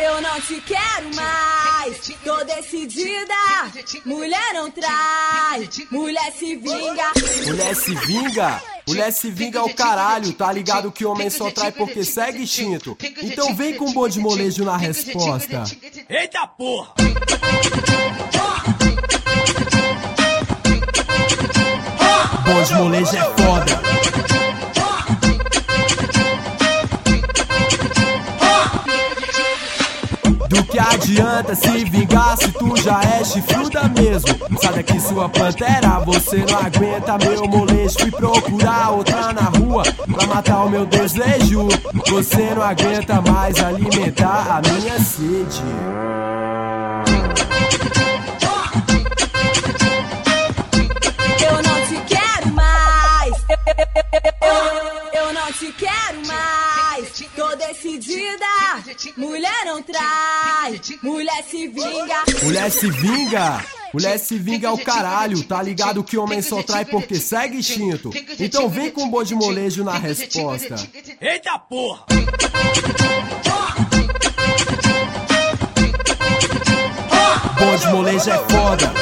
Eu não te quero mais, tô decidida. Mulher não trai, mulher se vinga. Mulher se vinga? Mulher se vinga é o caralho, tá ligado que homem só trai porque segue instinto. Então vem com um bom de molejo na resposta. Eita porra! Bom de molejo é foda. Do que adianta se vingar se tu já é chifruda mesmo? Sai daqui sua pantera, você não aguenta meu molejo. Fui procurar outra na rua pra matar o meu desejo. Você não aguenta mais alimentar a minha sede. Eu não te quero mais, eu não te quero mais. Tô decidida, mulher não trai, mulher se vinga. Mulher se vinga? Mulher se vinga é o caralho, tá ligado que homem só trai porque segue instinto. Então vem com um bom de molejo na resposta. Eita porra! Bom de molejo é foda.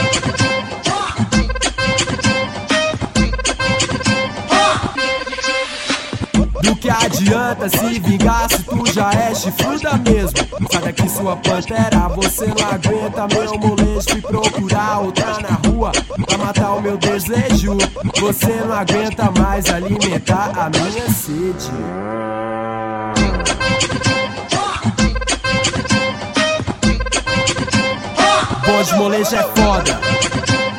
Do que adianta se vingar se tu já é chifruda mesmo? Sai daqui sua pantera, você não aguenta meu molejo. Fui procurar outra na rua pra matar o meu desejo. Você não aguenta mais alimentar a minha sede. Bom de molejo é foda.